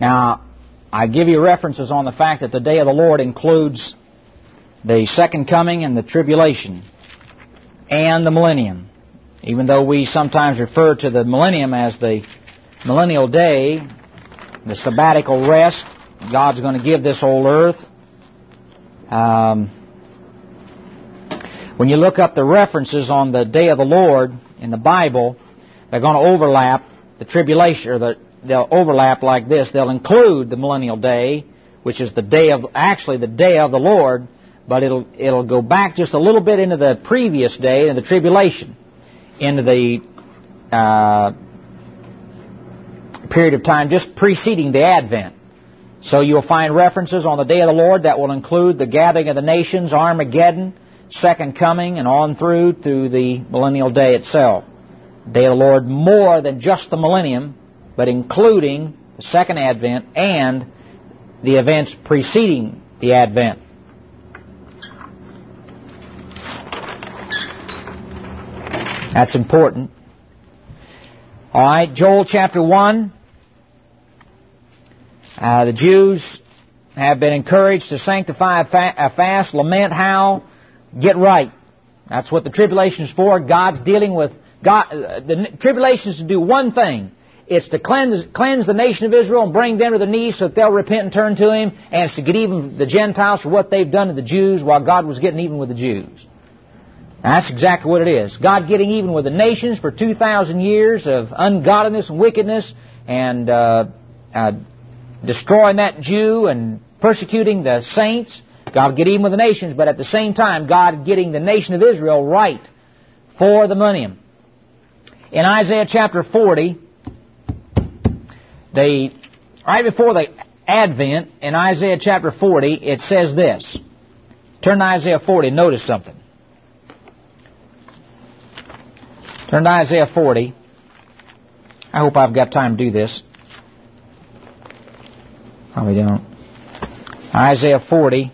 Now, I give you references on the fact that the day of the Lord includes the second coming and the tribulation and the millennium. Even though we sometimes refer to the millennium as the millennial day, the sabbatical rest God's going to give this old earth. When you look up the references on the day of the Lord in the Bible, they're going to overlap the tribulation, or they'll overlap like this. They'll include the millennial day, which is the day of the Lord, but it'll go back just a little bit into the previous day, in the tribulation, into the period of time just preceding the Advent. So you'll find references on the day of the Lord that will include the gathering of the nations, Armageddon, second coming, and on through to the millennial day itself. The day of the Lord more than just the millennium, but including the second Advent and the events preceding the Advent. That's important. All right, Joel chapter 1. The Jews have been encouraged to sanctify a fast, lament, howl, get right. That's what the tribulation is for. God's dealing with God. The tribulation is to do one thing. It's to cleanse the nation of Israel and bring them to their knees so that they'll repent and turn to Him. And it's to get even with the Gentiles for what they've done to the Jews while God was getting even with the Jews. Now, that's exactly what it is. God getting even with the nations for 2,000 years of ungodliness and wickedness and destroying that Jew and persecuting the saints. God get even with the nations, but at the same time, God getting the nation of Israel right for the millennium. In Isaiah chapter 40, right before the Advent, in Isaiah chapter 40, it says this. Turn to Isaiah 40 and notice something. Turn to Isaiah 40. I hope I've got time to do this. Probably don't. Isaiah 40.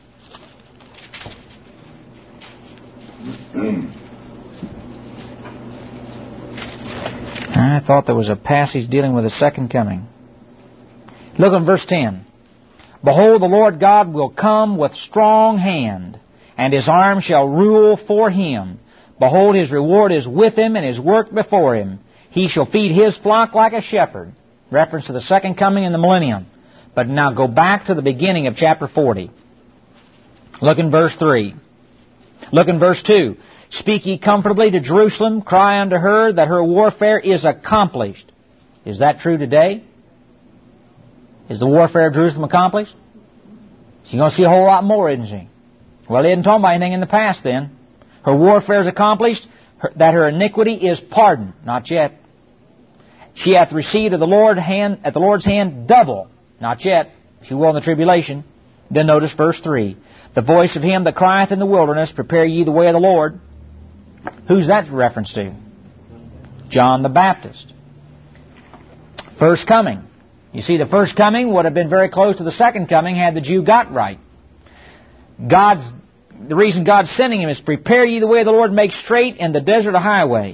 I thought there was a passage dealing with the second coming. Look at verse 10. Behold, the Lord God will come with strong hand, and His arm shall rule for Him. Behold, His reward is with Him, and His work before Him. He shall feed His flock like a shepherd. Reference to the second coming and the millennium. But now go back to the beginning of chapter 40. Look in verse 3. Look in verse 2. Speak ye comfortably to Jerusalem, cry unto her that her warfare is accomplished. Is that true today? Is the warfare of Jerusalem accomplished? She's going to see a whole lot more, isn't she? Well, he didn't talk about anything in the past then. Her warfare is accomplished, that her iniquity is pardoned. Not yet. She hath received at the Lord's hand double. Not yet. She will in the tribulation. Then notice verse 3. The voice of him that crieth in the wilderness, prepare ye the way of the Lord. Who's that reference to? John the Baptist. First coming. You see, the first coming would have been very close to the second coming had the Jew got right. The reason God's sending him is prepare ye the way of the Lord, make straight in the desert a highway.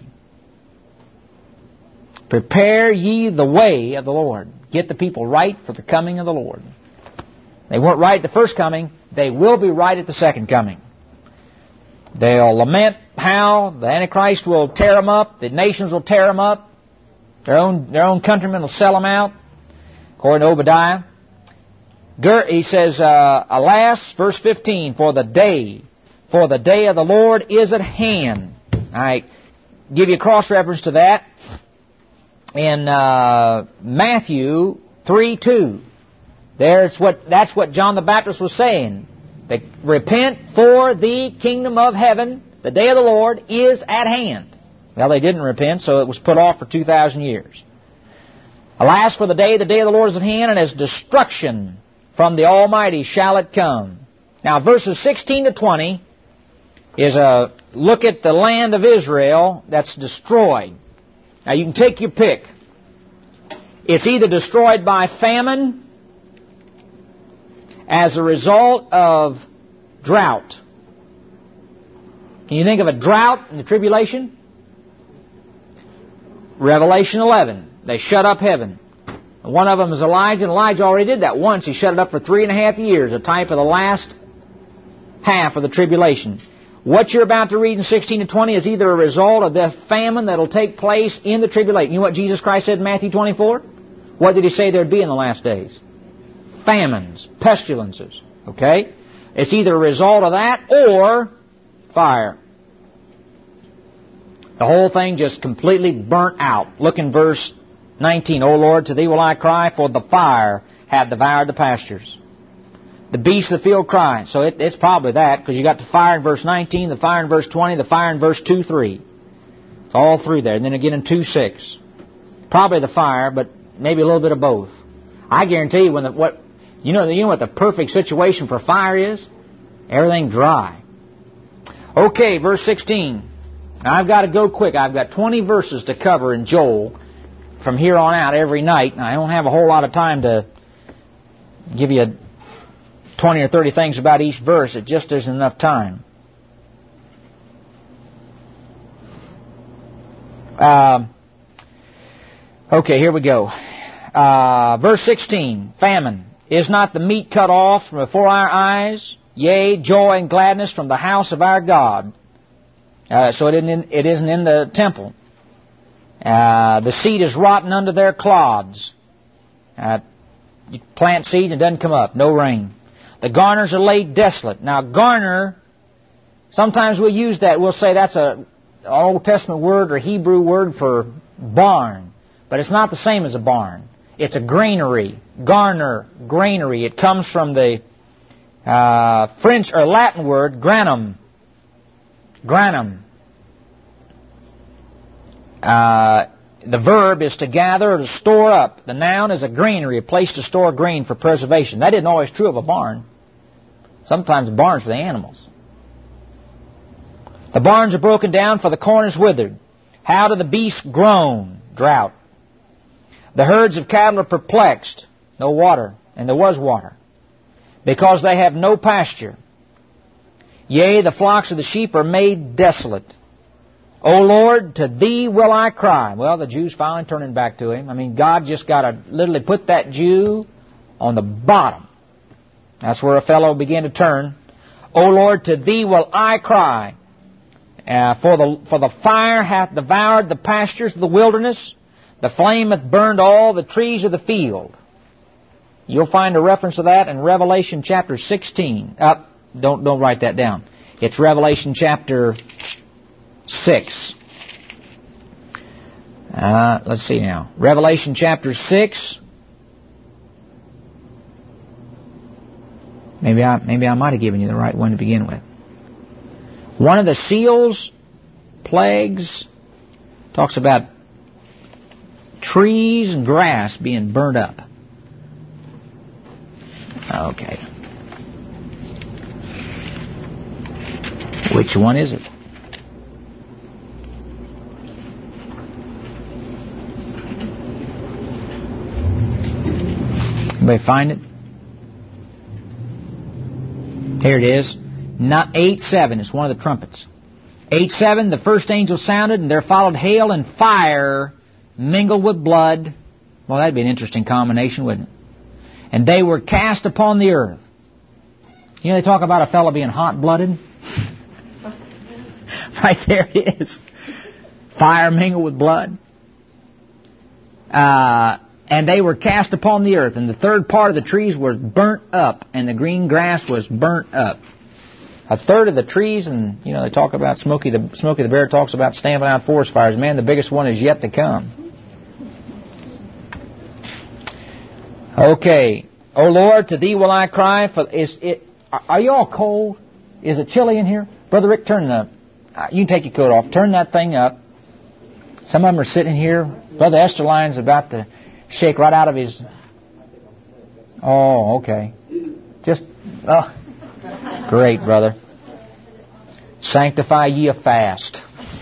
Prepare ye the way of the Lord. Get the people right for the coming of the Lord. They weren't right at the first coming. They will be right at the second coming. They'll lament how the Antichrist will tear them up. The nations will tear them up. Their own countrymen will sell them out. According to Obadiah. He says, alas, verse 15, for the day of the Lord is at hand. I give you a cross-reference to that in Matthew 3:2. That's what John the Baptist was saying. Repent, for the kingdom of heaven, the day of the Lord, is at hand. Well, they didn't repent, so it was put off for 2,000 years. Alas, for the day of the Lord is at hand, and as destruction from the Almighty shall it come. Now, verses 16 to 20 is a look at the land of Israel that's destroyed. Now, you can take your pick. It's either destroyed by famine as a result of drought. Can you think of a drought in the tribulation? Revelation 11. They shut up heaven. One of them is Elijah, and Elijah already did that once. He shut it up for 3.5 years, a type of the last half of the tribulation. What you're about to read in 16 and 20 is either a result of the famine that will take place in the tribulation. You know what Jesus Christ said in Matthew 24? What did He say there would be in the last days? Famines, pestilences. Okay? It's either a result of that or fire. The whole thing just completely burnt out. Look in verse 19. O Lord, to Thee will I cry, for the fire hath devoured the pastures. The beasts of the field cry. So it's probably that, because you got the fire in verse 19, the fire in verse 20, the fire in verse 2:3. It's all through there. And then again in 2:6. Probably the fire, but maybe a little bit of both. I guarantee you, you know what the perfect situation for fire is? Everything dry. Okay, verse 16. Now I've got to go quick. I've got 20 verses to cover in Joel from here on out every night. And I don't have a whole lot of time to give you 20 or 30 things about each verse. It just isn't enough time. Okay, here we go. Verse 16, famine. Is not the meat cut off from before our eyes? Yea, joy and gladness from the house of our God. So it isn't in the temple. The seed is rotten under their clods. You plant seeds and it doesn't come up. No rain. The garners are laid desolate. Now, garner, sometimes we'll use that. We'll say that's an Old Testament word or Hebrew word for barn. But it's not the same as a barn. It's a granary. Garner, granary. It comes from the French or Latin word granum. Granum. The verb is to gather or to store up. The noun is a granary, a place to store grain for preservation. That isn't always true of a barn. Sometimes barns for the animals. The barns are broken down, for the corn is withered. How do the beasts groan? Drought. The herds of cattle are perplexed. No water. And there was water. Because they have no pasture. Yea, the flocks of the sheep are made desolate. O Lord, to Thee will I cry. Well, the Jew's finally turning back to Him. I mean, God just got to literally put that Jew on the bottom. That's where a fellow began to turn. O Lord, to Thee will I cry. For the fire hath devoured the pastures of the wilderness. The flame hath burned all the trees of the field. You'll find a reference to that in Revelation chapter 16. Don't write that down. It's Revelation chapter 6. Let's see now. Revelation chapter 6. Maybe I might have given you the right one to begin with. One of the seals, plagues, talks about trees and grass being burned up. Okay. Which one is it? Anybody find it? Here it is. Not 8:7. It's one of the trumpets. 8:7. The first angel sounded, and there followed hail and fire mingled with blood. Well, that'd be an interesting combination, wouldn't it? And they were cast upon the earth. You know, they talk about a fellow being hot-blooded. Right there it is. Fire mingled with blood. And they were cast upon the earth, and the third part of the trees was burnt up, and the green grass was burnt up. A third of the trees, and you know they talk about Smokey the Bear talks about stamping out forest fires. Man, the biggest one is yet to come. Okay, O Lord, to Thee will I cry. Are you all cold? Is it chilly in here, Brother Rick? Turn you can take your coat off. Turn that thing up. Some of them are sitting here. Brother Esterline's about to shake right out of his... Oh, okay. Great, brother. Sanctify ye a fast.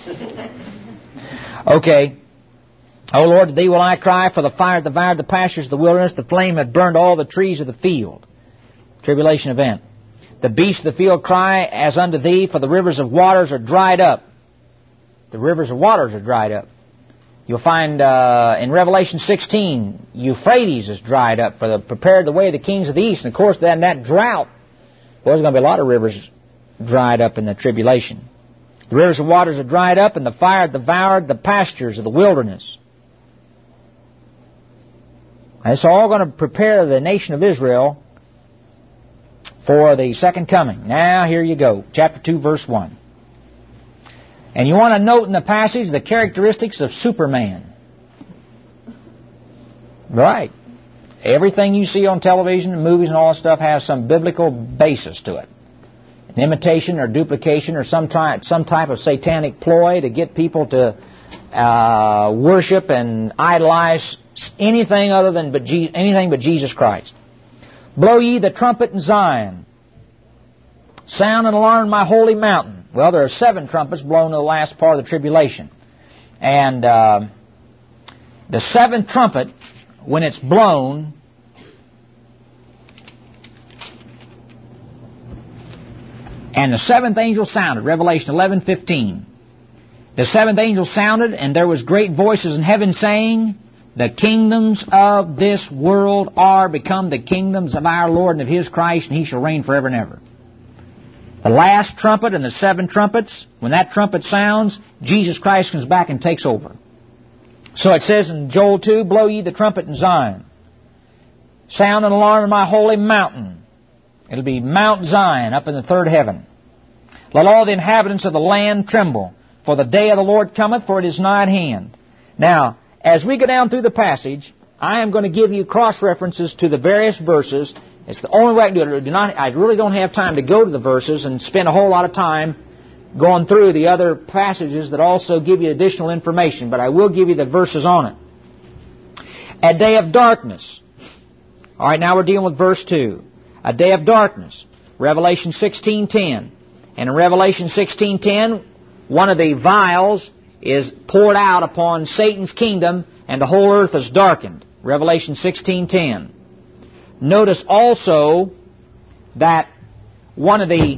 Okay. O Lord, to Thee will I cry, for the fire devoured the pastures of the wilderness. The flame had burned all the trees of the field. Tribulation event. The beasts of the field cry as unto Thee, for the rivers of waters are dried up. The rivers of waters are dried up. You'll find in Revelation 16, Euphrates is dried up for prepared the way of the kings of the east. And of course, then that drought, well, there's going to be a lot of rivers dried up in the tribulation. The rivers of waters are dried up, and the fire devoured the pastures of the wilderness. And it's all going to prepare the nation of Israel for the second coming. Now, here you go. Chapter 2, verse 1. And you want to note in the passage the characteristics of Superman. Right. Everything you see on television and movies and all that stuff has some biblical basis to it. An imitation or duplication or some type of satanic ploy to get people to worship and idolize anything other than anything but Jesus Christ. Blow ye the trumpet in Zion. Sound an alarm in my holy mountain. Well, there are 7 trumpets blown in the last part of the tribulation. And the 7th trumpet, when it's blown, and the 7th angel sounded, Revelation 11:15. The 7th angel sounded, and there was great voices in heaven saying, the kingdoms of this world are become the kingdoms of our Lord and of His Christ, and He shall reign forever and ever. The last trumpet and the 7 trumpets, when that trumpet sounds, Jesus Christ comes back and takes over. So it says in Joel 2, blow ye the trumpet in Zion. Sound an alarm in my holy mountain. It'll be Mount Zion up in the 3rd heaven. Let all the inhabitants of the land tremble, for the day of the Lord cometh, for it is nigh at hand. Now, as we go down through the passage, I am going to give you cross-references to the various verses. It's the only way I can do it. I really don't have time to go to the verses and spend a whole lot of time going through the other passages that also give you additional information, but I will give you the verses on it. A day of darkness. All right, now we're dealing with verse 2. A day of darkness. Revelation 16:10. And in Revelation 16:10, one of the vials is poured out upon Satan's kingdom, and the whole earth is darkened. Revelation 16:10. Notice also that one of the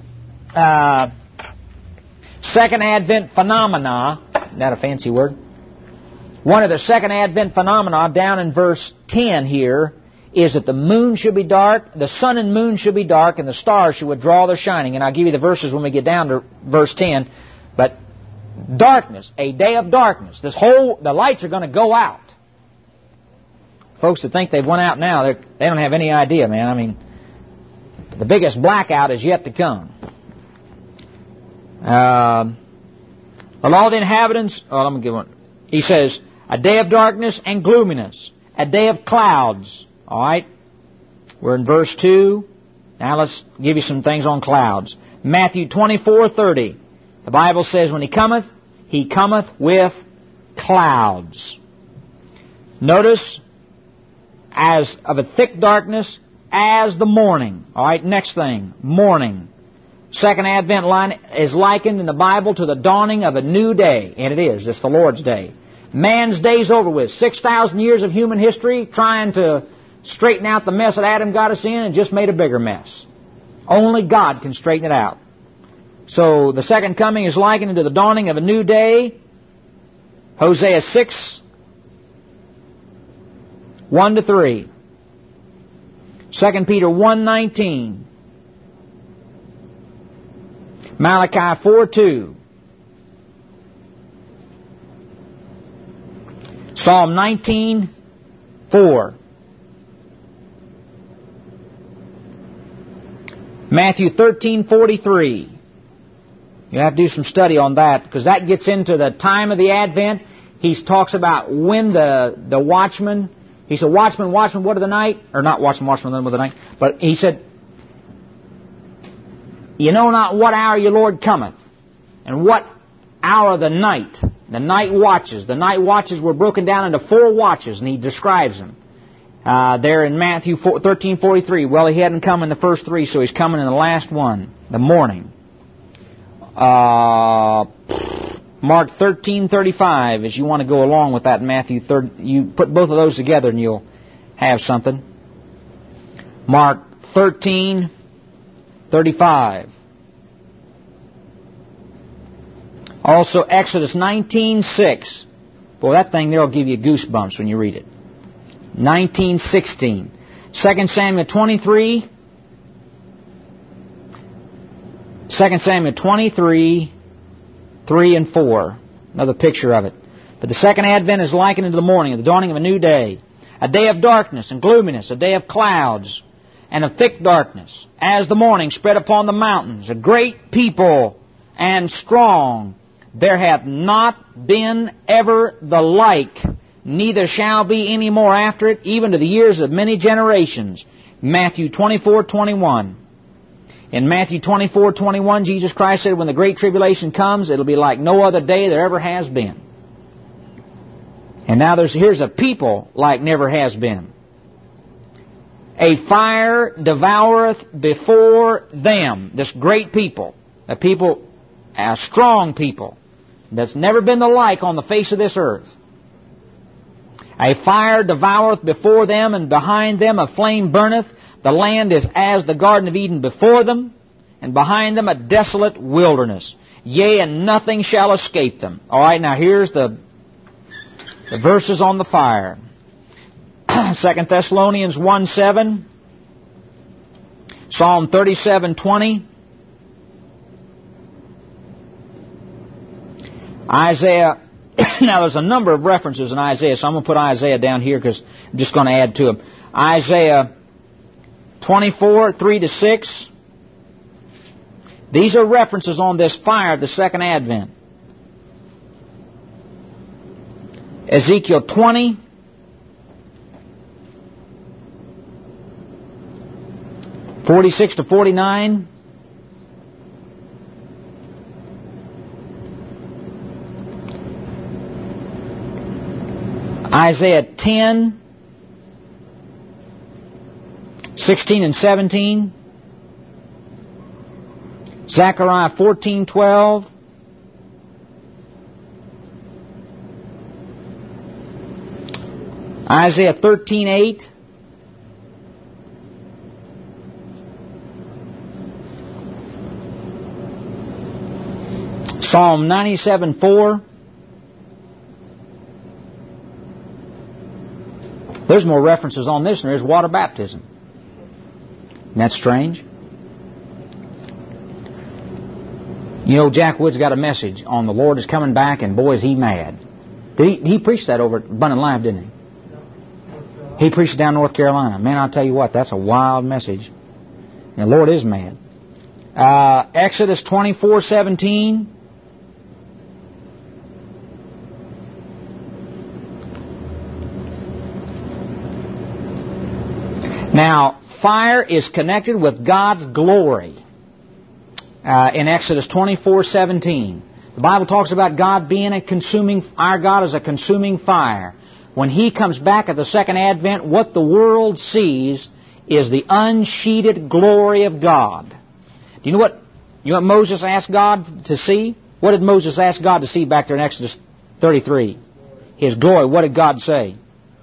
Second Advent phenomena, isn't that a fancy word? One of the Second Advent phenomena down in verse 10 here is that the moon should be dark, the sun and moon should be dark, and the stars should withdraw their shining. And I'll give you the verses when we get down to verse 10. But darkness, a day of darkness. The lights are going to go out. Folks that think they've went out now, they don't have any idea, man. I mean, the biggest blackout is yet to come. All the inhabitants, let me give one. He says, a day of darkness and gloominess, a day of clouds. All right, we're in verse 2. Now let's give you some things on clouds. Matthew 24:30. The Bible says, when He cometh with clouds. Notice, as of a thick darkness, as the morning. All right, next thing, morning. Second Advent line is likened in the Bible to the dawning of a new day. And it is. It's the Lord's day. Man's day's over with. 6,000 years of human history trying to straighten out the mess that Adam got us in and just made a bigger mess. Only God can straighten it out. So the second coming is likened to the dawning of a new day. Hosea 6, 1-3. 2 Peter 1:19. Malachi 4:2. Psalm 19:4. Matthew 13:43. You have to do some study on that, because that gets into the time of the Advent. He talks about when the watchman, he said, watchman, watchman, what of the night? Or not watchman, watchman, what of the night? But he said, you know not what hour your Lord cometh, and what hour of the night. The night watches. The night watches were broken down into 4 watches, and he describes them. There in Matthew 13:43. Well, he hadn't come in the first 3, so he's coming in the last one, the morning. Mark 13:35, as you want to go along with that Matthew 30, you put both of those together and you'll have something. Mark 13:35. Also Exodus 19:6. Boy, that thing there will give you goosebumps when you read it. 19:16. 2 Samuel 23. 2 Samuel 23, 3 and 4. Another picture of it. But the second advent is likened unto the morning, of the dawning of a new day. A day of darkness and gloominess, a day of clouds and of thick darkness. As the morning spread upon the mountains, a great people and strong. There hath not been ever the like, neither shall be any more after it, even to the years of many generations. Matthew 24:21. In Matthew 24:21, Jesus Christ said, when the great tribulation comes, it'll be like no other day there ever has been. And now here's a people like never has been. A fire devoureth before them. This great people, a strong people, that's never been the like on the face of this earth. A fire devoureth before them, and behind them a flame burneth. The land is as the Garden of Eden before them, and behind them a desolate wilderness. Yea, and nothing shall escape them. All right, now here's the verses on the fire. 2 Thessalonians 1:7, Psalm 37:20, Isaiah. Now there's a number of references in Isaiah, so I'm going to put Isaiah down here because I'm just going to add to them. Isaiah 24, 3 to 6. These are references on this fire of the second advent. Ezekiel 20. (46 to 49). Isaiah 10, 16 and 17. Zechariah 14:12. Isaiah 13:8. Psalm 97:4. There's more references on this than there is water baptism. Isn't that strange? You know, Jack Wood's got a message on the Lord is coming back, and boy, is he mad. He preached that over at Abundant Life, didn't he? He preached it down in North Carolina. Man, I'll tell you what, that's a wild message. And the Lord is mad. Exodus 24:17. Now, fire is connected with God's glory in Exodus 24:17. The Bible talks about God being our God is a consuming fire. When He comes back at the second advent, what the world sees is the unsheeted glory of God. Do you know what Moses asked God to see? What did Moses ask God to see back there in Exodus 33? His glory. What did God say?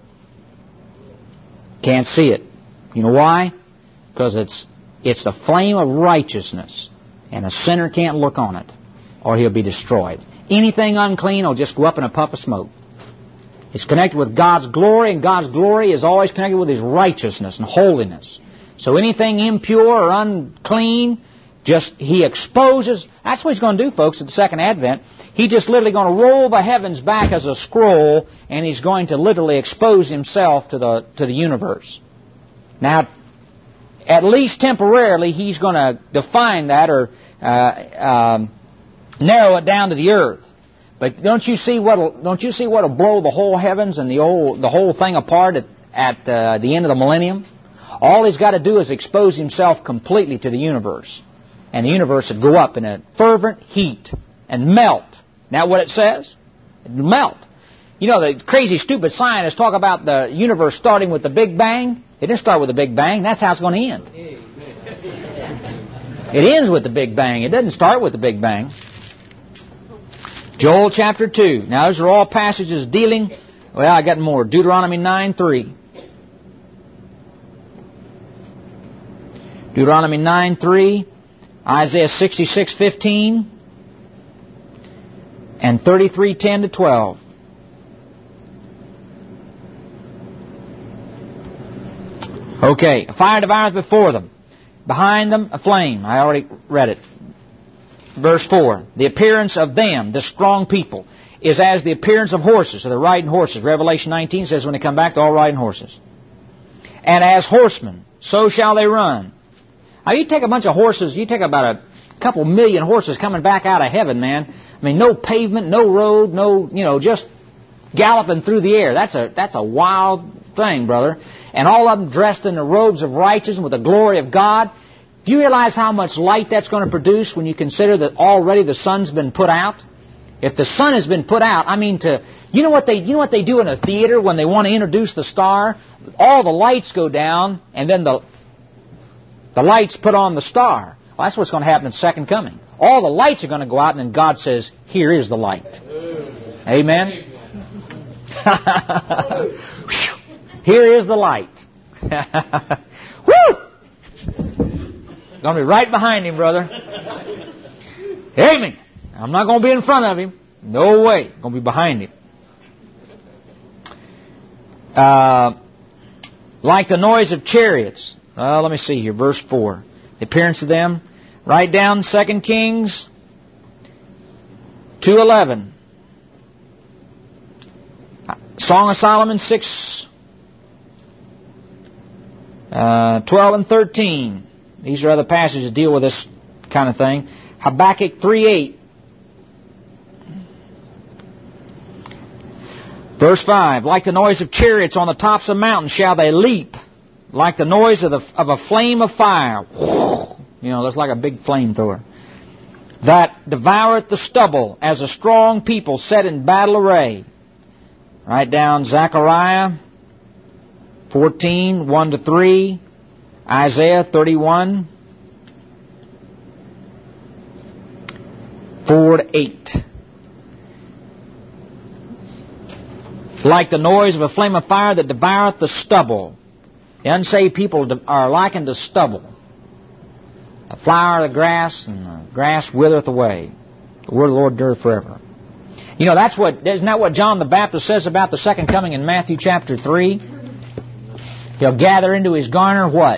Can't see it. You know why? Because it's the flame of righteousness, and a sinner can't look on it, or he'll be destroyed. Anything unclean will just go up in a puff of smoke. It's connected with God's glory, and God's glory is always connected with His righteousness and holiness. So anything impure or unclean, He exposes. That's what He's going to do, folks, at the second advent. He's just literally going to roll the heavens back as a scroll, and He's going to literally expose Himself to the universe. Now, at least temporarily, He's going to define that or narrow it down to the earth. But don't you see what'll blow the whole heavens and the whole thing apart at the end of the millennium? All He's got to do is expose Himself completely to the universe, and the universe would go up in a fervent heat and melt. Now, what it says? It would melt. You know, the crazy, stupid scientists talk about the universe starting with the Big Bang. It didn't start with the Big Bang. That's how it's going to end. It ends with the Big Bang. It doesn't start with the Big Bang. Joel chapter 2. Now, those are all passages dealing... Well, I got more. Deuteronomy 9:3. Deuteronomy 9:3. Isaiah 66:15. And 33:10 to 12. Okay, a fire devoureth before them. Behind them, a flame. I already read it. Verse 4. The appearance of them, the strong people, is as the appearance of horses. So they're riding horses. Revelation 19 says when they come back, they're all riding horses. And as horsemen, so shall they run. Now you take a bunch of horses, you take about a couple million horses coming back out of heaven, man. I mean, no pavement, no road, no, just galloping through the air. That's a wild thing, brother. And all of them dressed in the robes of righteousness with the glory of God. Do you realize how much light that's going to produce when you consider that already the sun's been put out? If the sun has been put out, you know what they do in a theater when they want to introduce the star? All the lights go down, and then the lights put on the star. Well, that's what's going to happen in the second coming. All the lights are going to go out, and then God says, "Here is the light." Amen. Here is the light. Woo! Going to be right behind him, brother. Amen. I'm not going to be in front of him. No way. I'm going to be behind him. Like the noise of chariots. Let me see here. Verse 4. The appearance of them. Write down 2 Kings 2:11. Song of Solomon 6, 12 and 13. These are other passages that deal with this kind of thing. Habakkuk 3:8. Verse 5. Like the noise of chariots on the tops of mountains shall they leap. Like the noise of a flame of fire. That's like a big flamethrower. That devoureth the stubble as a strong people set in battle array. Write down Zechariah 14, 1-3, Isaiah 31, 4-8. Like the noise of a flame of fire that devoureth the stubble. The unsaved people are likened to stubble. The flower of the grass, and the grass withereth away. The word of the Lord endureth forever. Isn't that what John the Baptist says about the second coming in Matthew chapter 3? He'll gather into his garner what?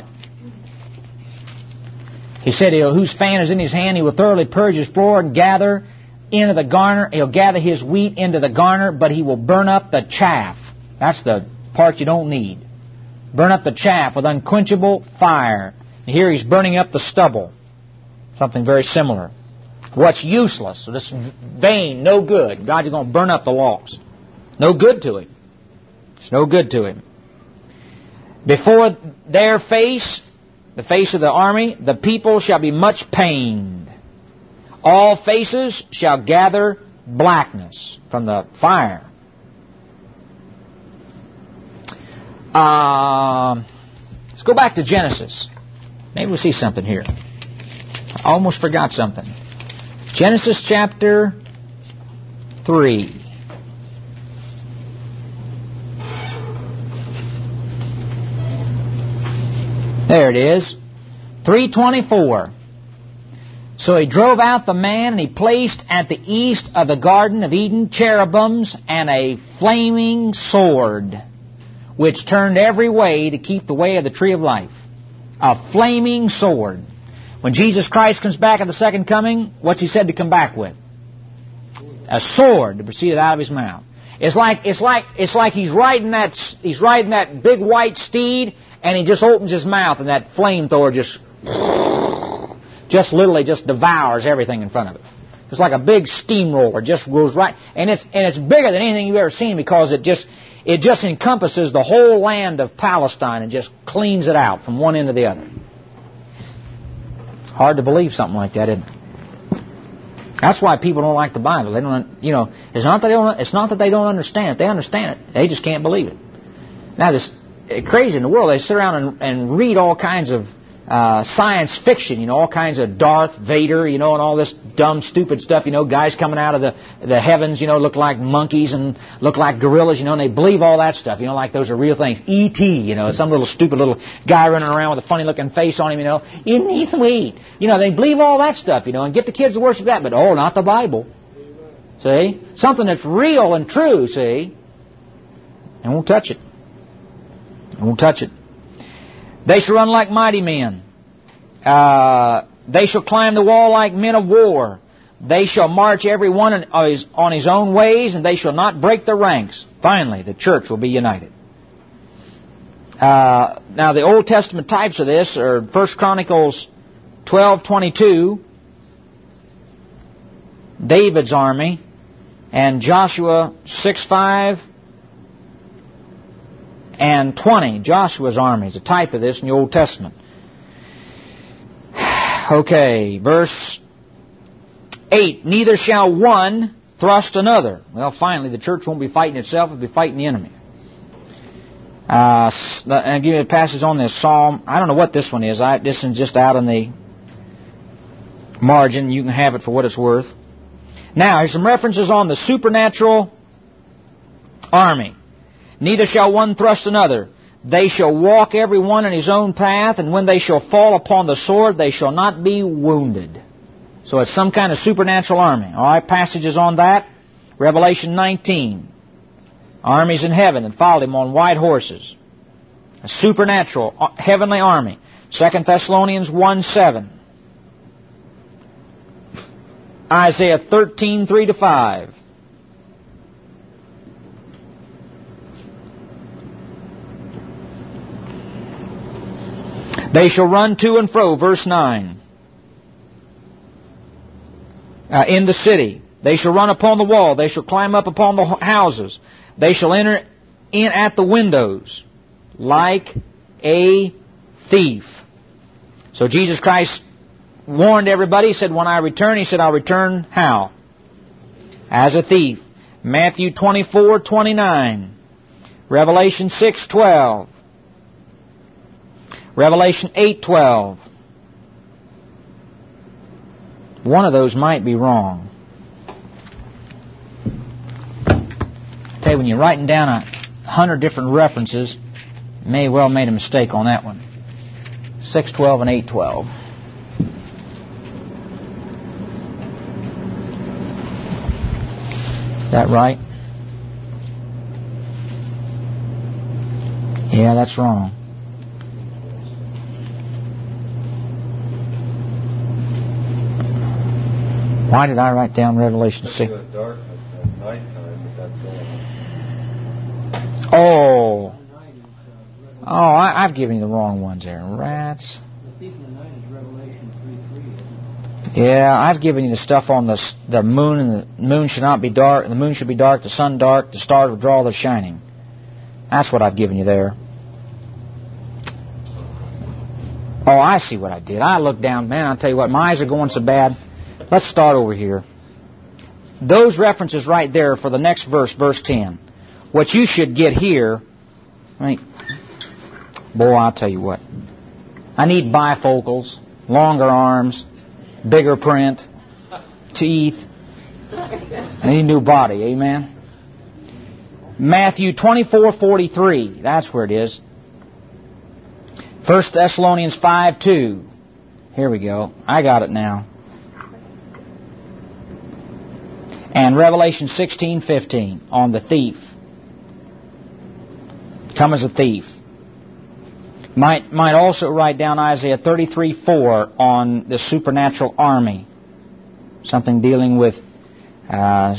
He said, whose fan is in his hand, he will thoroughly purge his floor and gather into the garner. He'll gather his wheat into the garner, but he will burn up the chaff. That's the part you don't need. Burn up the chaff with unquenchable fire. And here he's burning up the stubble. Something very similar. What's useless, this vain, no good. God's going to burn up the lost. No good to him. It's no good to him. Before their face, the face of the army, the people shall be much pained. All faces shall gather blackness from the fire. Let's go back to Genesis. Maybe we'll see something here. I almost forgot something. Genesis chapter 3. There it is. 3:24. So he drove out the man, and he placed at the east of the Garden of Eden cherubims and a flaming sword, which turned every way to keep the way of the tree of life. A flaming sword. When Jesus Christ comes back at the second coming, what's he said to come back with? A sword that proceeded out of his mouth. It's like he's riding that big white steed, and he just opens his mouth, and that flamethrower just literally devours everything in front of it. It's like a big steamroller, just goes right, and it's bigger than anything you've ever seen, because it just encompasses the whole land of Palestine and just cleans it out from one end to the other. Hard to believe something like that, isn't it? That's why people don't like the Bible. They don't, it's not that they don't understand it. They understand it. They just can't believe it. Now, this crazy in the world, they sit around and read all kinds of science fiction, all kinds of Darth Vader, and all this dumb, stupid stuff, guys coming out of the heavens, look like monkeys and look like gorillas, and they believe all that stuff, like those are real things. E.T., some little stupid little guy running around with a funny looking face on him, in the weed. They believe all that stuff, and get the kids to worship that, but not the Bible. See? Something that's real and true, see? And won't touch it. I won't touch it. They shall run like mighty men. They shall climb the wall like men of war. They shall march every one on his own ways, and they shall not break their ranks. Finally, the church will be united. Now, the Old Testament types of this are 1 Chronicles 12:22, David's army, and Joshua 6:5 and 20, Joshua's army is a type of this in the Old Testament. Okay, verse 8, neither shall one thrust another. Well, finally, the church won't be fighting itself, it'll be fighting the enemy. And I'll give you a passage on this Psalm. I don't know what this one is. This is just out in the margin. You can have it for what it's worth. Now, here's some references on the supernatural army. Neither shall one thrust another. They shall walk every one in his own path, and when they shall fall upon the sword, they shall not be wounded. So it's some kind of supernatural army. All right, passages on that. Revelation 19. Armies in heaven that followed him on white horses. A supernatural, heavenly army. 2 Thessalonians 1:7. Isaiah 13:3-5. They shall run to and fro, verse 9. In the city. They shall run upon the wall. They shall climb up upon the houses. They shall enter in at the windows like a thief. So Jesus Christ warned everybody. He said, when I return, He said, I'll return how? As a thief. Matthew 24:29. Revelation 6:12. Revelation 8:12. One of those might be wrong. Tell you, when you're writing down 100 different references, you may well made a mistake on that one. 6:12 and 8:12. Is that right? Yeah, that's wrong. Why did I write down Revelation 6? Darkness at nighttime, but that's all. I've given you the wrong ones there. Rats. Yeah, I've given you the stuff on the moon, and the moon should not be dark, and the moon should be dark, the sun dark, the stars will draw their shining. That's what I've given you there. Oh, I see what I did. I looked down, man, I'll tell you what, my eyes are going so bad. Let's start over here. Those references right there for the next verse, verse 10. What you should get here, boy, I'll tell you what. I need bifocals, longer arms, bigger print, teeth. I need a new body, amen? Matthew 24:43, that's where it is. 1 Thessalonians 5:2. Here we go. I got it now. And Revelation 16:15 on the thief. Come as a thief. Might also write down Isaiah 33:4 on the supernatural army. Something dealing with a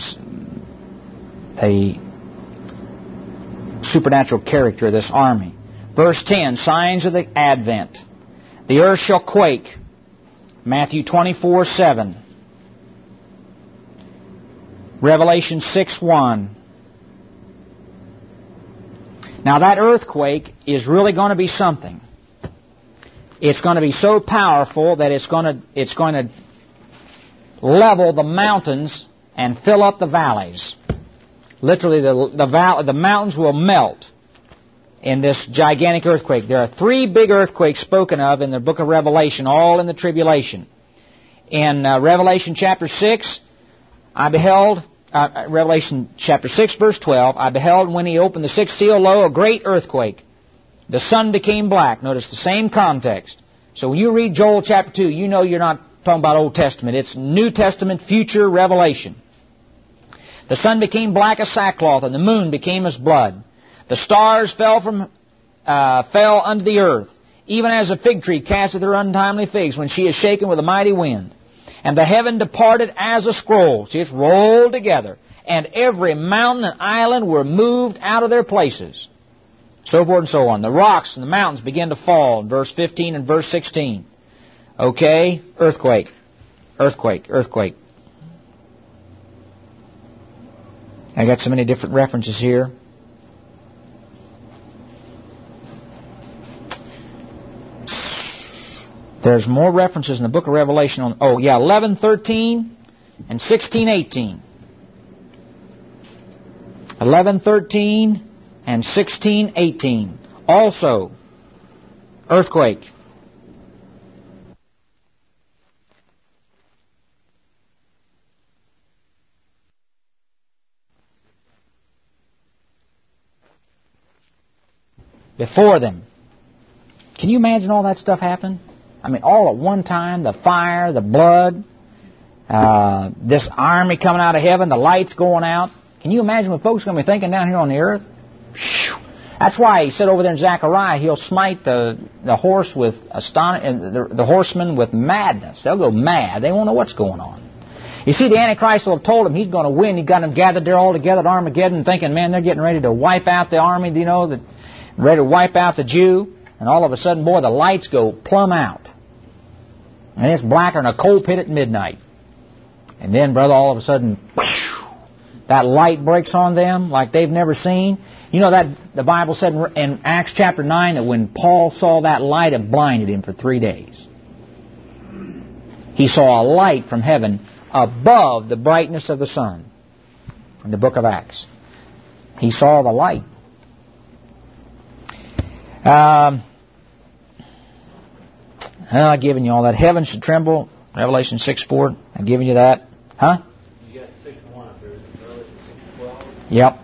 supernatural character of this army. Verse 10, signs of the advent. The earth shall quake. Matthew 24:7. Revelation 6:1. Now that earthquake is really going to be something. It's going to be so powerful that it's going to level the mountains and fill up the valleys. Literally, the mountains will melt in this gigantic earthquake. There are 3 big earthquakes spoken of in the book of Revelation, all in the tribulation. In Revelation chapter 6, I beheld, Revelation chapter 6, verse 12, I beheld when He opened the 6th seal, lo, a great earthquake. The sun became black. Notice the same context. So when you read Joel chapter 2, you know you're not talking about Old Testament. It's New Testament, future revelation. The sun became black as sackcloth, and the moon became as blood. The stars fell unto the earth. even as a fig tree casteth her untimely figs when she is shaken with a mighty wind. And the heaven departed as a scroll. See, it's rolled together. And every mountain and island were moved out of their places. So forth and so on. The rocks and the mountains began to fall in verse 15 and verse 16. Okay, earthquake, earthquake, earthquake. I got so many different references here. There's more references in the book of Revelation on, 11:13 and 16:18. 11:13 and 16:18. Also, earthquake. Before them. Can you imagine all that stuff happening? I mean, all at one time, the fire, the blood, this army coming out of heaven, the lights going out. Can you imagine what folks are going to be thinking down here on the earth? That's why he said over there in Zechariah, he'll smite the horse with the horsemen with madness. They'll go mad. They won't know what's going on. You see, the Antichrist will have told him he's going to win. He got them gathered there all together at Armageddon, thinking, man, they're getting ready to wipe out the army, ready to wipe out the Jew. And all of a sudden, boy, the lights go plumb out. And it's blacker than a coal pit at midnight. And then, brother, all of a sudden, that light breaks on them like they've never seen. You know that the Bible said in Acts chapter 9 that when Paul saw that light, it blinded him for 3 days. He saw a light from heaven above the brightness of the sun. In the book of Acts. He saw the light. I've given you all that. Heaven should tremble. Revelation 6:4. I've given you that. Huh? You got 6:1 up there. Is it Revelation 6:12? Yep.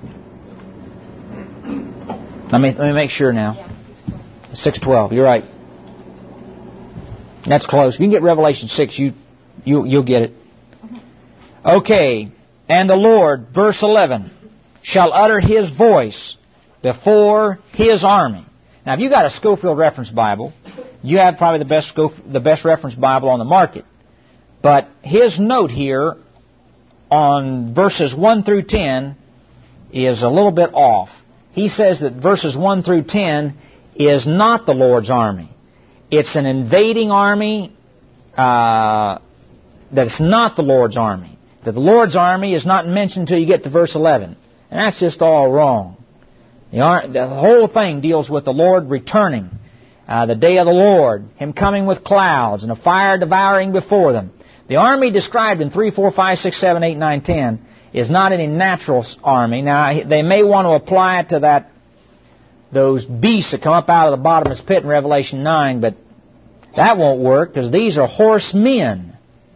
Let me make sure now. 6:12. You're right. That's close. You can get Revelation 6. You'll get it. Okay. And the Lord, verse 11, shall utter His voice before His army. Now, if you got a Scofield Reference Bible, you have probably the best reference Bible on the market. But his note here on verses 1 through 10 is a little bit off. He says that verses 1 through 10 is not the Lord's army. It's an invading army that's not the Lord's army. That the Lord's army is not mentioned until you get to verse 11. And that's just all wrong. The whole thing deals with the Lord returning, the day of the Lord, Him coming with clouds and a fire devouring before them. The army described in 3, 4, 5, 6, 7, 8, 9, 10 is not any natural army. Now, they may want to apply it to those beasts that come up out of the bottomless pit in Revelation 9, but that won't work because these are horsemen.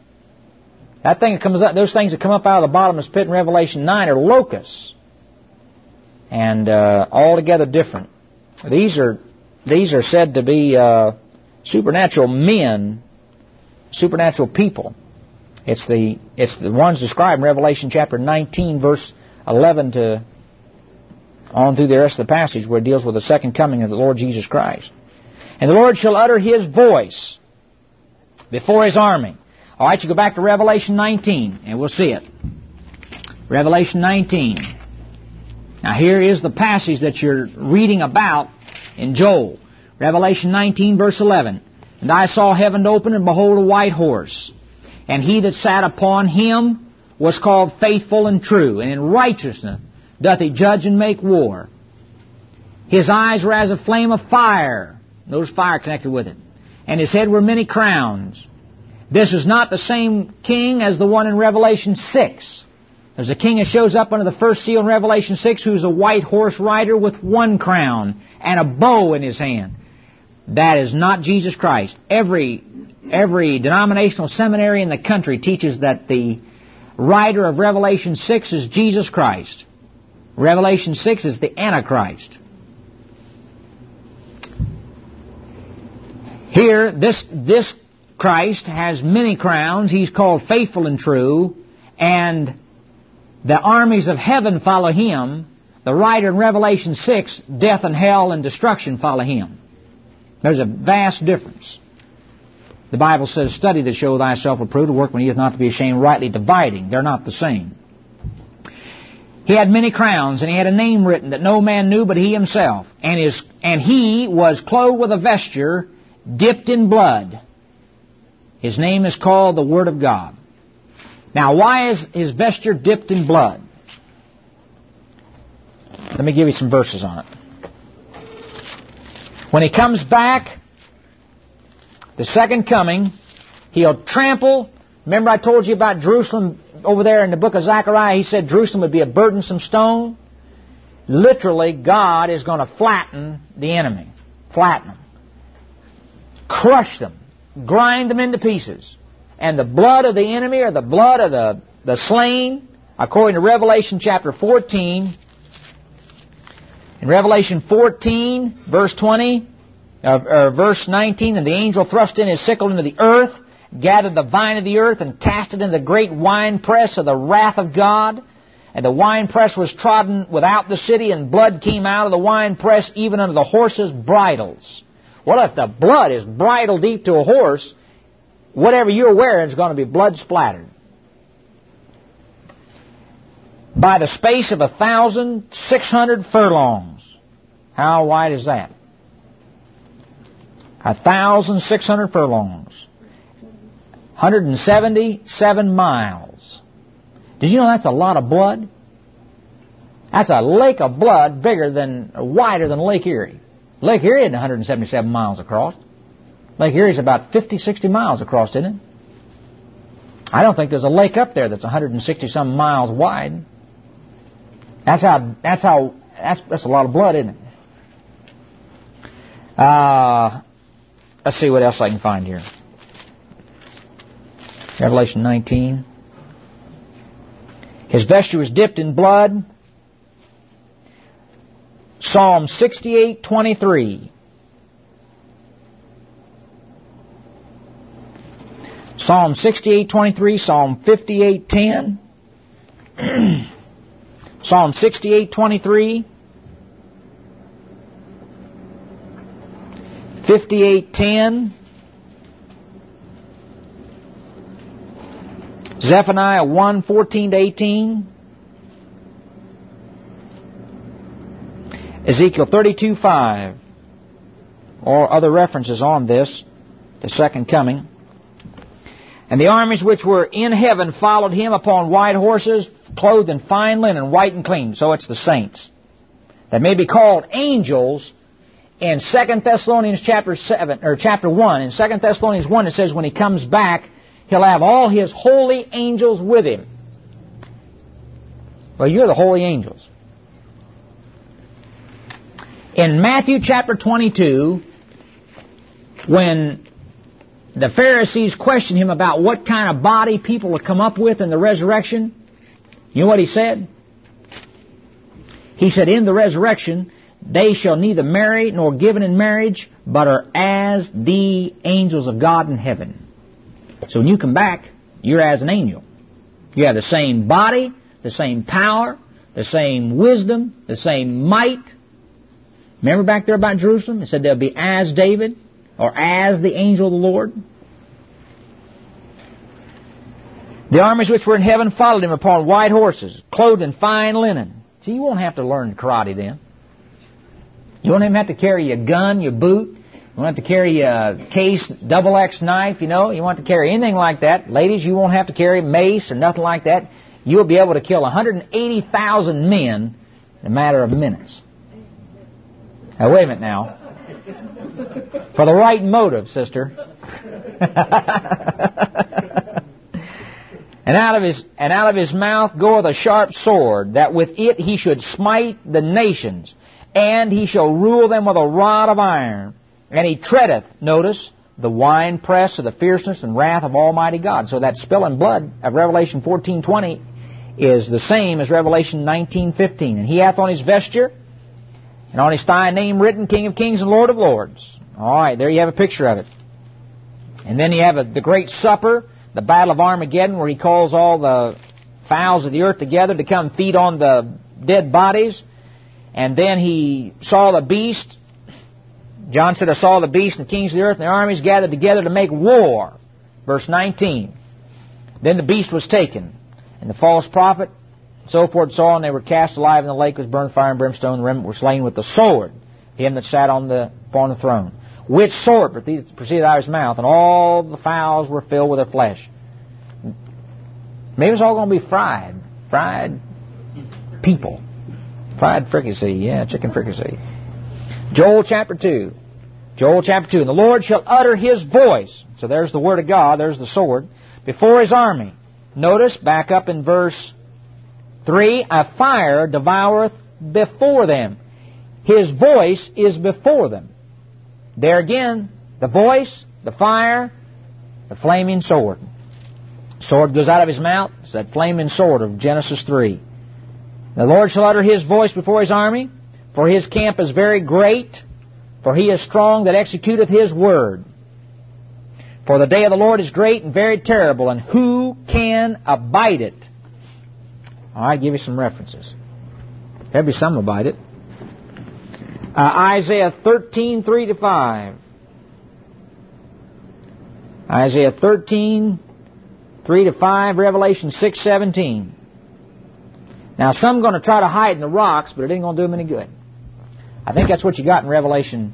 Those things that come up out of the bottomless pit in Revelation 9 are locusts. And altogether different. These are said to be supernatural men, supernatural people. It's the ones described in Revelation chapter 19, verse 11 to on through the rest of the passage, where it deals with the second coming of the Lord Jesus Christ. And the Lord shall utter His voice before His army. All right, you go back to Revelation 19, and we'll see it. Revelation 19. Now here is the passage that you're reading about in Joel. Revelation 19, verse 11. And I saw heaven open, and behold, a white horse. And he that sat upon him was called Faithful and True, and in righteousness doth he judge and make war. His eyes were as a flame of fire. Notice fire connected with it. And his head were many crowns. This is not the same king as the one in Revelation 6. There's a king that shows up under the first seal in Revelation 6 who's a white horse rider with one crown and a bow in his hand. That is not Jesus Christ. Every denominational seminary in the country teaches that the writer of Revelation 6 is Jesus Christ. Revelation 6 is the Antichrist. Here, this Christ has many crowns. He's called Faithful and True, and the armies of heaven follow Him. The writer in Revelation 6, death and hell and destruction follow Him. There's a vast difference. The Bible says, study to show thyself approved, a workman he is not to be ashamed, rightly dividing. They're not the same. He had many crowns, and he had a name written that no man knew but he himself. And he was clothed with a vesture dipped in blood. His name is called the Word of God. Now, why is his vesture dipped in blood? Let me give you some verses on it. When he comes back, the second coming, he'll trample. Remember I told you about Jerusalem over there in the book of Zechariah? He said Jerusalem would be a burdensome stone. Literally, God is going to flatten the enemy. Flatten them. Crush them. Grind them into pieces. And the blood of the enemy, or the blood of the slain, according to Revelation chapter 14, in Revelation 14, verse 20, or verse 19, and the angel thrust in his sickle into the earth, gathered the vine of the earth, and cast it into the great winepress of the wrath of God. And the winepress was trodden without the city, and blood came out of the winepress even unto the horses' bridles. Well, if the blood is bridle deep to a horse, whatever you're wearing is going to be blood splattered. By the space of 1,600 furlongs. How wide is that? 1,600 furlongs. 177 miles. Did you know that's a lot of blood? That's a lake of blood wider than Lake Erie. Lake Erie isn't 177 miles across. Lake Erie is about 50, 60 miles across, isn't it? I don't think there's a lake up there that's 160-some miles wide. That's a lot of blood, isn't it? Let's see what else I can find here. Revelation 19. His vesture was dipped in blood. Psalm 68:23. Psalm 68:23, Psalm 58:10. Psalm 68:23. 58:10. Zephaniah 1:14-18. Ezekiel 32:5. Or other references on this, the second coming. And the armies which were in heaven followed him upon white horses, clothed in fine linen, white and clean. So it's the saints. That may be called angels. In 2 Thessalonians chapter 1, in 2 Thessalonians 1 it says when he comes back, he'll have all his holy angels with him. Well, you're the holy angels. In Matthew chapter 22, when the Pharisees questioned him about what kind of body people would come up with in the resurrection, you know what he said? He said, in the resurrection, they shall neither marry nor given in marriage, but are as the angels of God in heaven. So when you come back, you're as an angel. You have the same body, the same power, the same wisdom, the same might. Remember back there about Jerusalem? It said they'll be as David, or as the angel of the Lord. The armies which were in heaven followed him upon white horses, clothed in fine linen. See, you won't have to learn karate then. You won't even have to carry your gun, your boot. You won't have to carry a case, XX knife, you know. You won't have to carry anything like that. Ladies, you won't have to carry mace or nothing like that. You'll be able to kill 180,000 men in a matter of minutes. Now, wait a minute now. For the right motive, sister. And out of his mouth goeth a sharp sword, that with it he should smite the nations, and he shall rule them with a rod of iron. And he treadeth, notice, the winepress of the fierceness and wrath of Almighty God. So that spilling blood of Revelation 14:20 is the same as Revelation 19:15. And he hath on his vesture, and on his thigh a name written, King of Kings and Lord of Lords. All right, there you have a picture of it. And then you have the great supper, the Battle of Armageddon, where he calls all the fowls of the earth together to come feed on the dead bodies. And then he saw the beast John said, I saw the beast and the kings of the earth and their armies gathered together to make war. Verse 19. Then the beast was taken, and the false prophet, and so forth saw, and they were cast alive in the lake with burned fire and brimstone. The remnant were slain with the sword, him that sat upon the throne. Which sword proceeded out of his mouth, and all the fowls were filled with their flesh. Maybe it's all going to be fried. Fried people. Fried fricassee. Yeah, chicken fricassee. Joel chapter 2. Joel chapter 2. And the Lord shall utter His voice. So there's the word of God. There's the sword. Before His army. Notice, back up in verse 3, a fire devoureth before them. His voice is before them. There again, the voice, the fire, the flaming sword. Sword goes out of His mouth. It's that flaming sword of Genesis 3. The Lord shall utter His voice before His army, for His camp is very great, for He is strong that executeth His word. For the day of the Lord is great and very terrible, and who can abide it? I'll give you some references. There'll be some abide it. Isaiah 13, 3 to 5. Isaiah 13, 3 to 5, Revelation 6, 17. Now, some are going to try to hide in the rocks, but it ain't going to do them any good. I think that's what you got in Revelation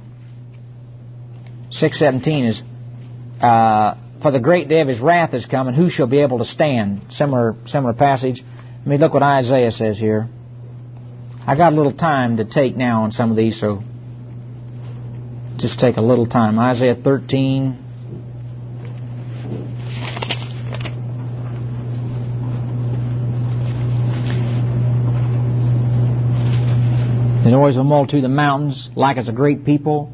6, 17 is, for the great day of His wrath is come, and who shall be able to stand? Similar passage. Let me look what Isaiah says here. I got a little time to take now on some of these, so just take a little time. Isaiah 13. The noise of a multitude of the mountains, like as a great people.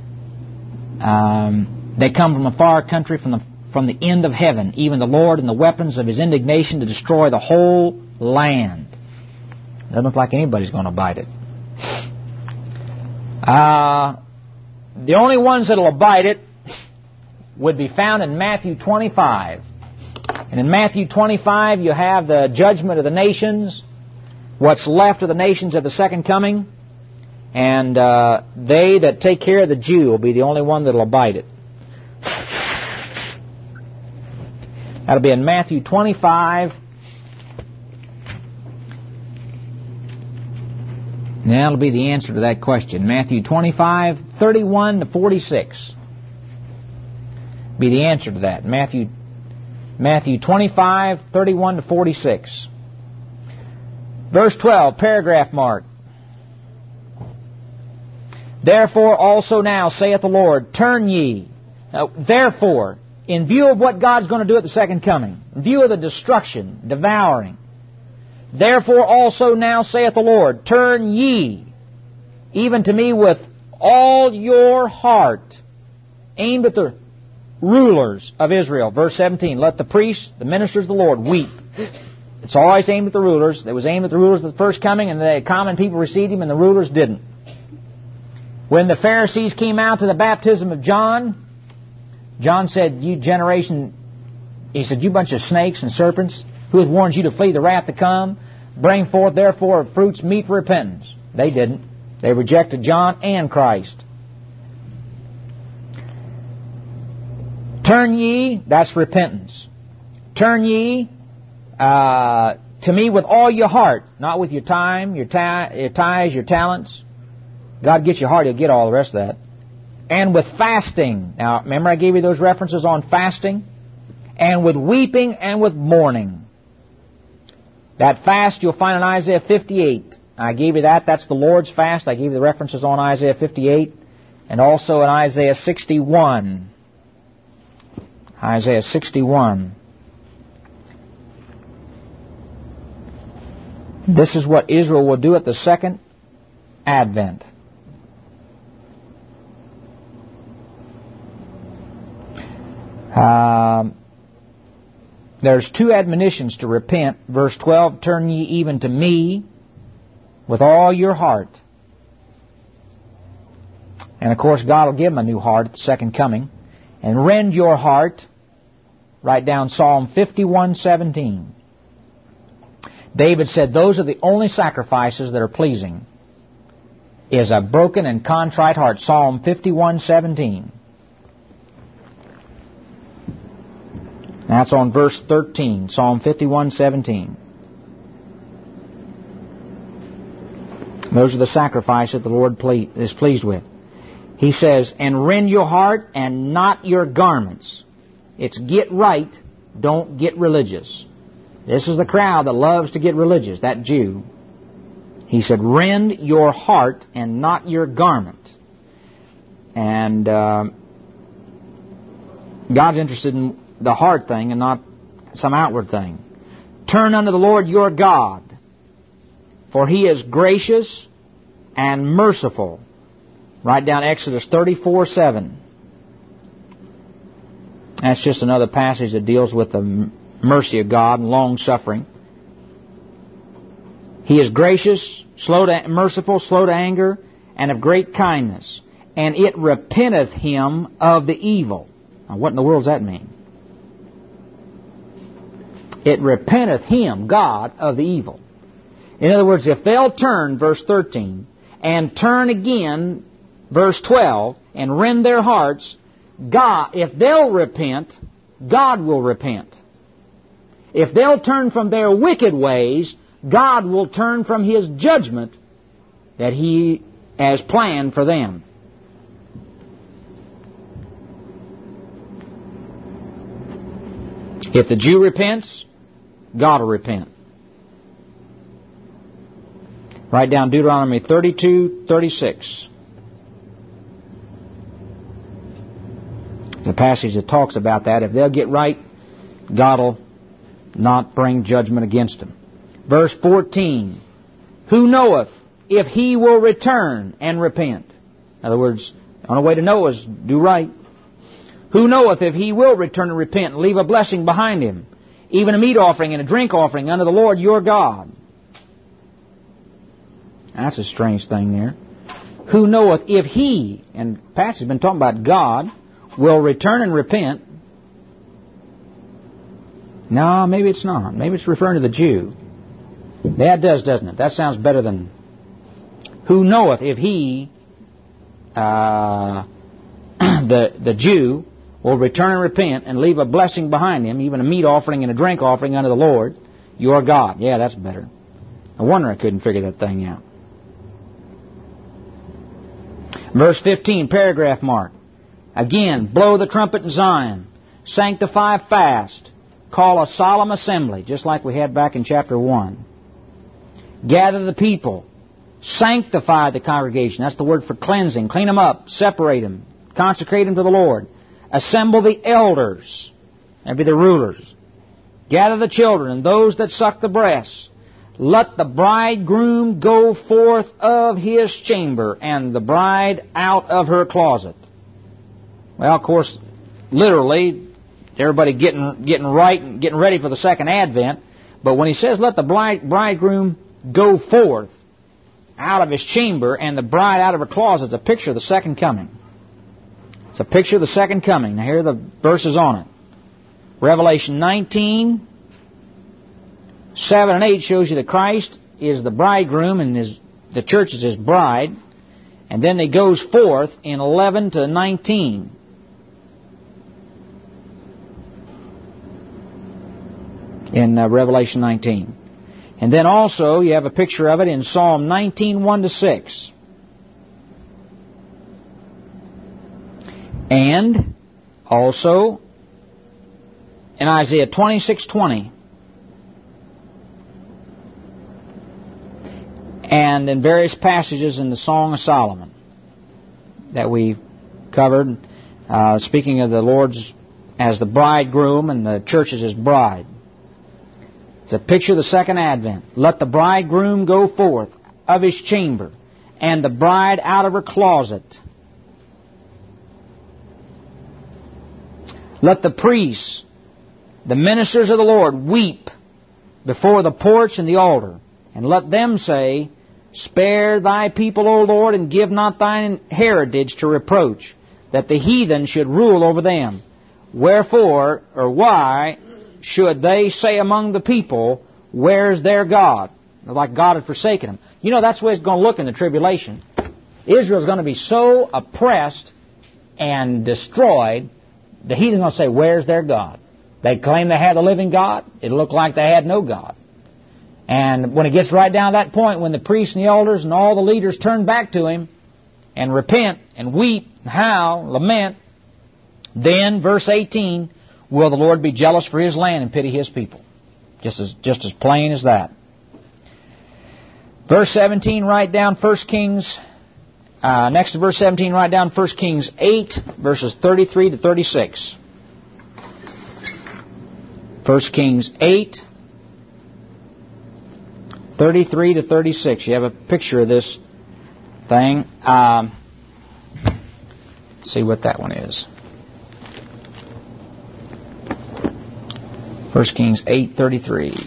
They come from a far country, from the end of heaven, even the Lord and the weapons of His indignation to destroy the whole land. Doesn't look like anybody's going to abide it. The only ones that will abide it would be found in Matthew 25. And in Matthew 25 you have the judgment of the nations, what's left of the nations at the second coming, and they that take care of the Jew will be the only one that will abide it. That'll be in Matthew 25. And that'll be the answer to that question. Matthew 25, 31 to 46. Be the answer to that. Matthew 25, 31 to 46. Verse 12, paragraph mark. Therefore also now, saith the Lord, turn ye. Now, therefore, in view of what God's going to do at the second coming, in view of the destruction, devouring, therefore also now, saith the Lord, turn ye, even to me with all your heart, aimed at the rulers of Israel. Verse 17, let the priests, the ministers of the Lord, weep. It's always aimed at the rulers. It was aimed at the rulers at the first coming, and the common people received Him, and the rulers didn't. When the Pharisees came out to the baptism of John, John said, you generation, he said, you bunch of snakes and serpents, who hath warned you to flee the wrath to come? Bring forth therefore fruits meet for repentance. They didn't. They rejected John and Christ. Turn ye, that's repentance. Turn ye to me with all your heart, not with your time, your ties, your talents. God gets your heart, He'll get all the rest of that. And with fasting. Now, remember I gave you those references on fasting? And with weeping and with mourning. That fast you'll find in Isaiah 58. I gave you that. That's the Lord's fast. I gave you the references on Isaiah 58. And also in Isaiah 61. Isaiah 61. This is what Israel will do at the second advent. There's two admonitions to repent. Verse 12, turn ye even to me with all your heart. And of course God will give them a new heart at the second coming. And rend your heart. Write down Psalm 51:17. David said those are the only sacrifices that are pleasing. is a broken and contrite heart. Psalm 51:17. That's on verse 13. Psalm 51:17. Those are the sacrifices that the Lord is pleased with. He says, and rend your heart and not your garments. It's get right, don't get religious. This is the crowd that loves to get religious, that Jew. He said, rend your heart and not your garment. And God's interested in the heart thing and not some outward thing. Turn unto the Lord your God, for He is gracious and merciful. Write down Exodus 34:7. That's just another passage that deals with the mercy of God and long-suffering. He is gracious, merciful, slow to anger, and of great kindness. And it repenteth him of the evil. Now, what in the world does that mean? It repenteth him, God, of the evil. In other words, if they'll turn, verse 13, and turn again, verse 12, and rend their hearts, God, if they'll repent, God will repent. If they'll turn from their wicked ways, God will turn from His judgment that He has planned for them. If the Jew repents, God will repent. Write down Deuteronomy 32:36. The passage that talks about that. If they'll get right, God will not bring judgment against them. Verse 14. Who knoweth if he will return and repent? In other words, the only way to know is do right. Who knoweth if he will return and repent and leave a blessing behind him, even a meat offering and a drink offering unto the Lord your God? That's a strange thing there. Who knoweth if he, and the passage has been talking about God, will return and repent. No, maybe it's not. Maybe it's referring to the Jew. Yeah, it does, doesn't it? That sounds better than who knoweth if he, the Jew, will return and repent and leave a blessing behind him, even a meat offering and a drink offering unto the Lord your God. Yeah, that's better. No wonder I couldn't figure that thing out. Verse 15, paragraph mark. Again, blow the trumpet in Zion. Sanctify fast. Call a solemn assembly, just like we had back in chapter 1. Gather the people. Sanctify the congregation. That's the word for cleansing. Clean them up. Separate them. Consecrate them to the Lord. Assemble the elders. That'd be the rulers. Gather the children and those that suck the breasts. Let the bridegroom go forth of his chamber and the bride out of her closet. Well, of course, literally, everybody getting right and getting ready for the second advent. But when he says, let the bridegroom go forth out of his chamber and the bride out of her closet, it's a picture of the second coming. It's a picture of the second coming. Now, here are the verses on it. Revelation 19, 7 and 8 shows you that Christ is the bridegroom and the church is His bride. And then it goes forth in 11 to 19. In Revelation 19. And then also you have a picture of it in Psalm 19, 1 to 6. And also in Isaiah 26:20. And in various passages in the Song of Solomon that we covered, speaking of the Lord's as the bridegroom and the church as His bride. It's a picture of the second advent. Let the bridegroom go forth of his chamber, and the bride out of her closet. Let the priests, the ministers of the Lord, weep before the porch and the altar, and let them say, spare thy people, O Lord, and give not thine heritage to reproach, that the heathen should rule over them. Wherefore, or why, should they say among the people, where's their God? Like God had forsaken them. You know, that's the way it's going to look in the tribulation. Israel's going to be so oppressed and destroyed, the heathen's going to say, where's their God? They claim they had a living God. It'll look like they had no God. And when it gets right down to that point, when the priests and the elders and all the leaders turn back to Him and repent and weep and howl, lament, then, verse 18, will the Lord be jealous for His land and pity His people. Just as plain as that. Verse 17, write down 1 Kings, next to verse 17, write down 1 Kings 8, verses 33 to 36. 1 Kings 8, 33 to 36. You have a picture of this thing. Let's see what that one is. 1 Kings 8:33.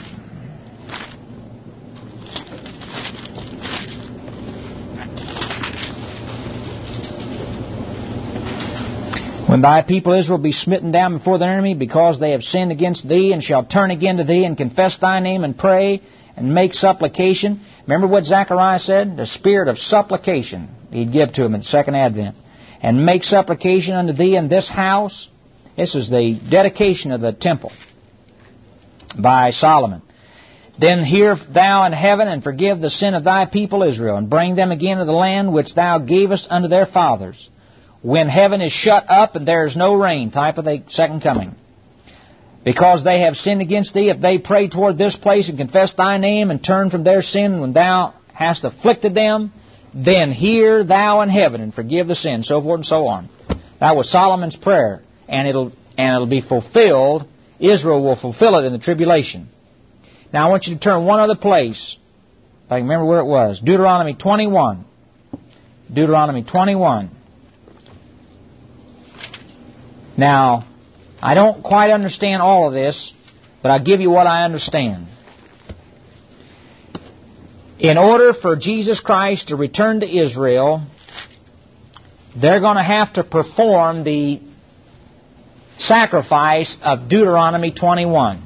When thy people Israel be smitten down before their enemy, because they have sinned against thee, and shall turn again to thee, and confess thy name, and pray, and make supplication. Remember what Zechariah said? The spirit of supplication He'd give to him in the second advent. And make supplication unto thee in this house. This is the dedication of the temple by Solomon. Then hear thou in heaven, and forgive the sin of thy people Israel, and bring them again to the land which thou gavest unto their fathers, when heaven is shut up and there is no rain, type of the second coming. Because they have sinned against thee, if they pray toward this place and confess thy name and turn from their sin when thou hast afflicted them, then hear thou in heaven and forgive the sin, so forth and so on. That was Solomon's prayer, and it'll be fulfilled. Israel will fulfill it in the tribulation. Now I want you to turn one other place. If I can remember where it was. Deuteronomy 21. Deuteronomy 21. Now, I don't quite understand all of this, but I'll give you what I understand. In order for Jesus Christ to return to Israel, they're going to have to perform the sacrifice of Deuteronomy 21.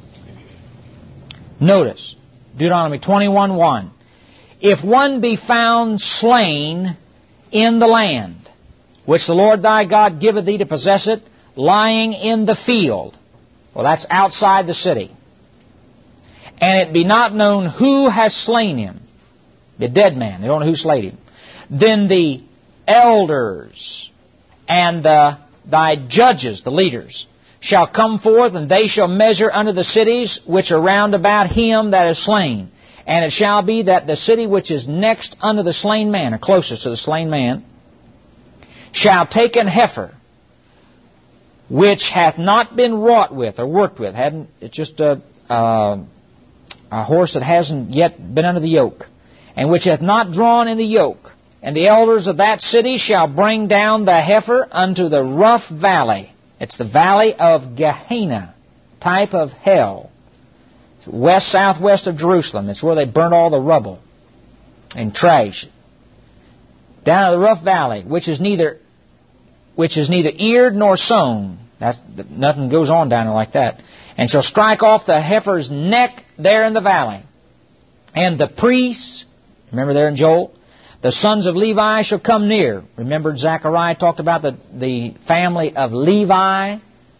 Notice, Deuteronomy 21:1. If one be found slain in the land, which the Lord thy God giveth thee to possess it, lying in the field. Well, that's outside the city. And it be not known who has slain him. The dead man. They don't know who slayed him. Then the elders and thy judges, the leaders, shall come forth, and they shall measure unto the cities which are round about him that is slain. And it shall be that the city which is next unto the slain man, or closest to the slain man, shall take an heifer, which hath not been wrought with or worked with. It's just a horse that hasn't yet been under the yoke, and which hath not drawn in the yoke. And the elders of that city shall bring down the heifer unto the rough valley. It's the valley of Gehenna, type of hell. It's southwest of Jerusalem. It's where they burnt all the rubble and trash. Down to the rough valley, which is neither eared nor sown. Nothing goes on down there like that. And shall strike off the heifer's neck there in the valley. And the priests, remember there in Joel, the sons of Levi shall come near. Remember Zechariah talked about the family of Levi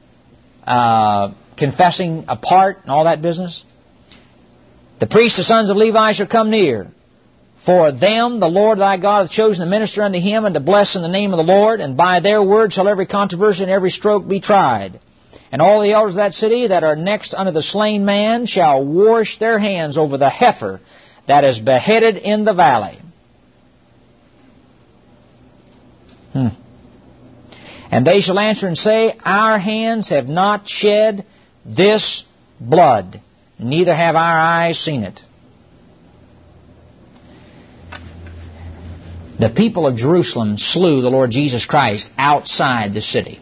confessing apart and all that business. The priests, the sons of Levi, shall come near. For them the Lord thy God hath chosen to minister unto him and to bless in the name of the Lord, and by their word shall every controversy and every stroke be tried. And all the elders of that city that are next unto the slain man shall wash their hands over the heifer that is beheaded in the valley. And they shall answer and say, our hands have not shed this blood, neither have our eyes seen it. The people of Jerusalem slew the Lord Jesus Christ outside the city.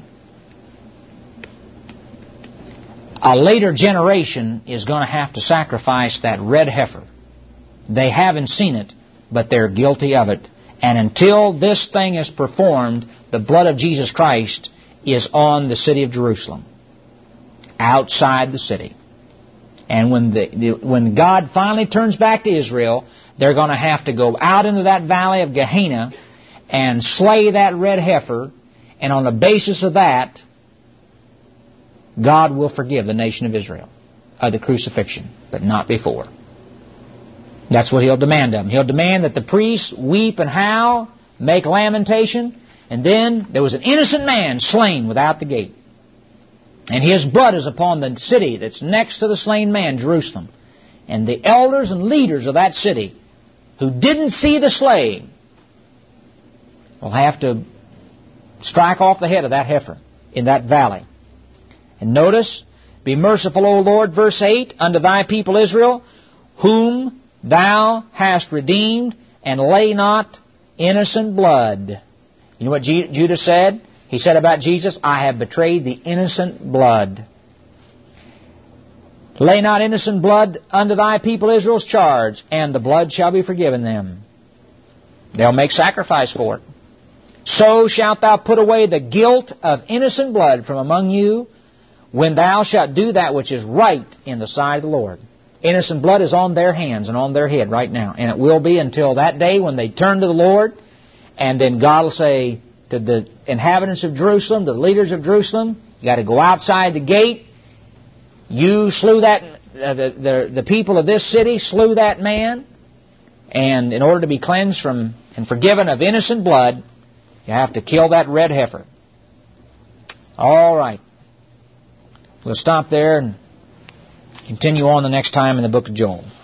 A later generation is going to have to sacrifice that red heifer. They haven't seen it, but they're guilty of it. And until this thing is performed, the blood of Jesus Christ is on the city of Jerusalem, outside the city. And when God finally turns back to Israel, they're going to have to go out into that valley of Gehenna, and slay that red heifer, and on the basis of that, God will forgive the nation of Israel of the crucifixion, but not before. That's what He'll demand of them. He'll demand that the priests weep and howl, make lamentation, and then there was an innocent man slain without the gate. And his blood is upon the city that's next to the slain man, Jerusalem. And the elders and leaders of that city who didn't see the slaying will have to strike off the head of that heifer in that valley. And notice, be merciful, O Lord, verse 8, unto thy people Israel, whom thou hast redeemed, and lay not innocent blood. You know what Judas said? He said about Jesus, I have betrayed the innocent blood. Lay not innocent blood unto thy people Israel's charge, and the blood shall be forgiven them. They'll make sacrifice for it. So shalt thou put away the guilt of innocent blood from among you, when thou shalt do that which is right in the sight of the Lord. Innocent blood is on their hands and on their head right now. And it will be until that day when they turn to the Lord. And then God will say to the inhabitants of Jerusalem, to the leaders of Jerusalem, you got to go outside the gate. You slew that, the people of this city slew that man. And in order to be cleansed from and forgiven of innocent blood, you have to kill that red heifer. All right. We'll stop there and continue on the next time in the book of Joel.